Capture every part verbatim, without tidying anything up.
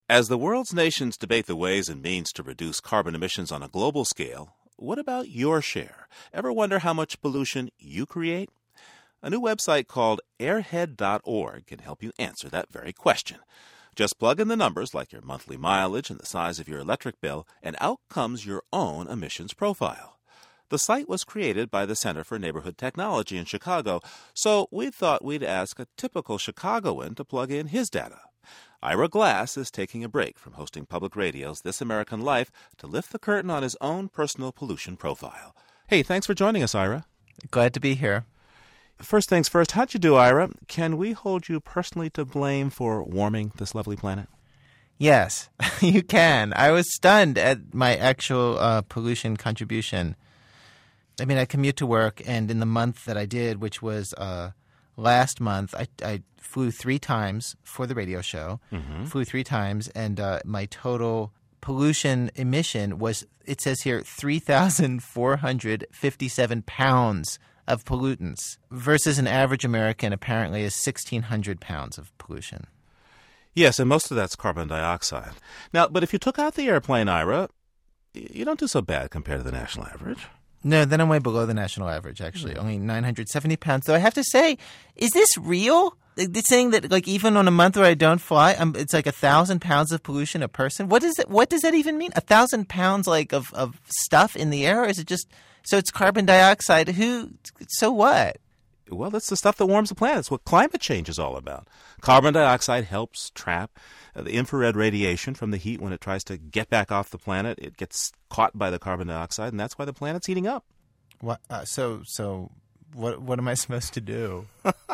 As the world's nations debate the ways and means to reduce carbon emissions on a global scale, what about your share? Ever wonder how much pollution you create? A new website called airhead dot org can help you answer that very question. Just plug in the numbers like your monthly mileage and the size of your electric bill, and out comes your own emissions profile. The site was created by the Center for Neighborhood Technology in Chicago, so we thought we'd ask a typical Chicagoan to plug in his data. Ira Glass is taking a break from hosting public radio's This American Life to lift the curtain on his own personal pollution profile. Hey, thanks for joining us, Ira. Glad to be here. First things first, how'd you do, Ira? Can we hold you personally to blame for warming this lovely planet? Yes, you can. I was stunned at my actual uh, pollution contribution. I mean, I commute to work, and in the month that I did, which was uh, last month, I, I flew three times for the radio show, mm-hmm. flew three times, and uh, my total pollution emission was, it says here, three thousand four hundred fifty-seven pounds of pollutants versus an average American apparently is sixteen hundred pounds of pollution. Yes, and most of that's carbon dioxide. Now, but if you took out the airplane, Ira, you don't do so bad compared to the national average. No, then I'm way below the national average, actually. Mm. Only nine hundred seventy pounds. So I have to say, is this real? It's saying that, like, even on a month where I don't fly, I'm, it's like a thousand pounds of pollution a person. What does it? What does that even mean? A thousand pounds, like, of, of stuff in the air? Or is it just so it's carbon dioxide? Who? So what? Well, that's the stuff that warms the planet. It's what climate change is all about. Carbon dioxide helps trap uh, the infrared radiation from the heat when it tries to get back off the planet. It gets caught by the carbon dioxide, and that's why the planet's heating up. What? Uh, so, so what? What am I supposed to do?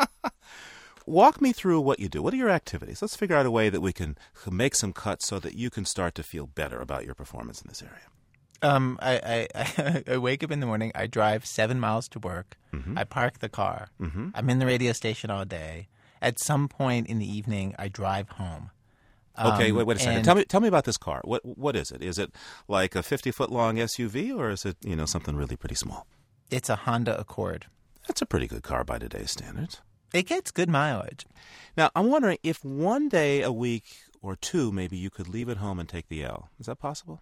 Walk me through what you do. What are your activities? Let's figure out a way that we can make some cuts so that you can start to feel better about your performance in this area. Um, I, I, I wake up in the morning. I drive seven miles to work. Mm-hmm. I park the car. Mm-hmm. I'm in the radio station all day. At some point in the evening, I drive home. Um, okay, wait, wait a second. Tell me, tell me about this car. What, what is it? Is it like a fifty-foot-long S U V, or is it, you know, something really pretty small? It's a Honda Accord. That's a pretty good car by today's standards. It gets good mileage. Now, I'm wondering if one day a week or two, maybe you could leave at home and take the L. Is that possible?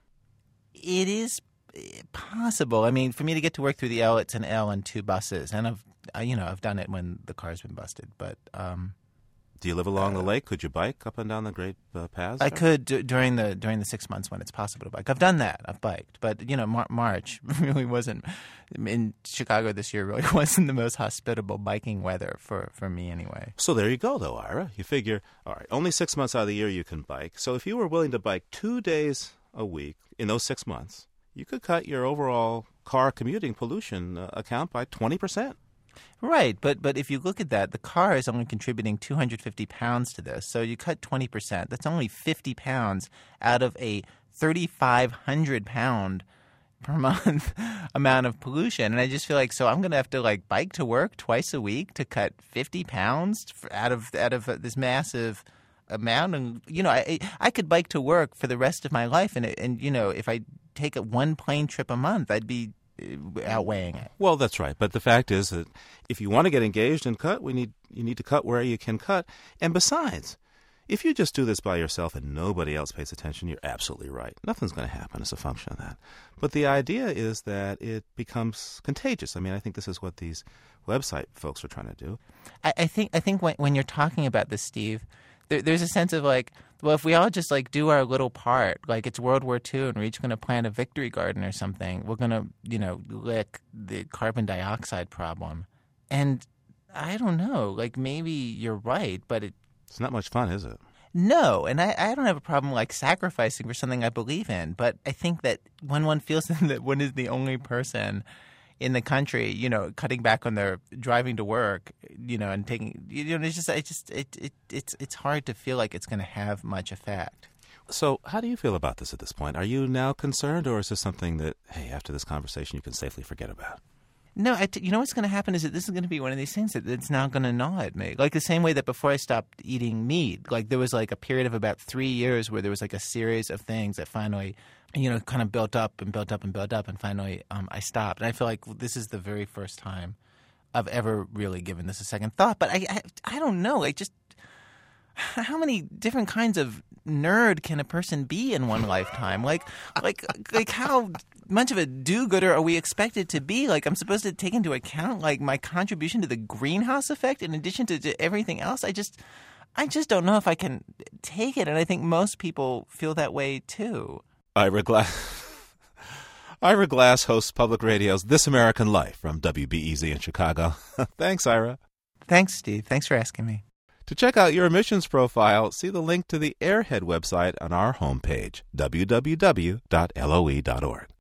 It is possible. I mean, for me to get to work through the L, it's an L and two buses, and I've, I, you know, I've done it when the car's been busted. But um, do you live along uh, the lake? Could you bike up and down the great uh, paths? I there? could d- during the during the six months when it's possible to bike. I've done that. I've biked, but you know, Mar- March really wasn't in Chicago this year. Really wasn't the most hospitable biking weather for, for me anyway. So there you go, though, Ira. You figure, all right, only six months out of the year you can bike. So if you were willing to bike two days a week in those six months, you could cut your overall car commuting pollution uh, account by twenty percent. Right, but but if you look at that, the car is only contributing two hundred fifty pounds to this. So you cut twenty percent. That's only fifty pounds out of a thirty-five hundred pound per month amount of pollution. And I just feel like, so I'm going to have to like bike to work twice a week to cut fifty pounds out of out of this massive amount. And, you know, I I could bike to work for the rest of my life. And, and you know, if I take a one plane trip a month, I'd be outweighing it. Well, that's right. But the fact is that if you want to get engaged and cut, we need you need to cut where you can cut. And besides, if you just do this by yourself and nobody else pays attention, you're absolutely right. Nothing's going to happen as a function of that. But the idea is that it becomes contagious. I mean, I think this is what these website folks are trying to do. I, I think I think when, when you're talking about this, Steve, there, there's a sense of like, well, if we all just like do our little part, like it's World War Two and we're each going to plant a victory garden or something, we're going to, you know, lick the carbon dioxide problem. And I don't know, like maybe you're right, but it, it's not much fun, is it? No, and I, I don't have a problem like sacrificing for something I believe in, but I think that when one feels that one is the only person in the country, you know, cutting back on their driving to work, you know, and taking, you know, it's just, it just, it, it, it's, it's hard to feel like it's going to have much effect. So how do you feel about this at this point? Are you now concerned, or is this something that, hey, after this conversation you can safely forget about? No, I t- you know what's going to happen is that this is going to be one of these things that it's now going to gnaw at me. Like the same way that before I stopped eating meat, like there was like a period of about three years where there was like a series of things that finally, you know, kind of built up and built up and built up, and finally um, I stopped. And I feel like this is the very first time I've ever really given this a second thought. But I, I, I don't know. I just, how many different kinds of nerd can a person be in one lifetime? Like, like, like how much of a do-gooder are we expected to be? Like, I'm supposed to take into account like my contribution to the greenhouse effect in addition to, to everything else. I just, I just don't know if I can take it, and I think most people feel that way too. Ira Glass. Ira Glass hosts Public Radio's This American Life from W B E Z in Chicago. Thanks, Ira. Thanks, Steve. Thanks for asking me. To check out your emissions profile, see the link to the Airhead website on our homepage, w w w dot l o e dot org.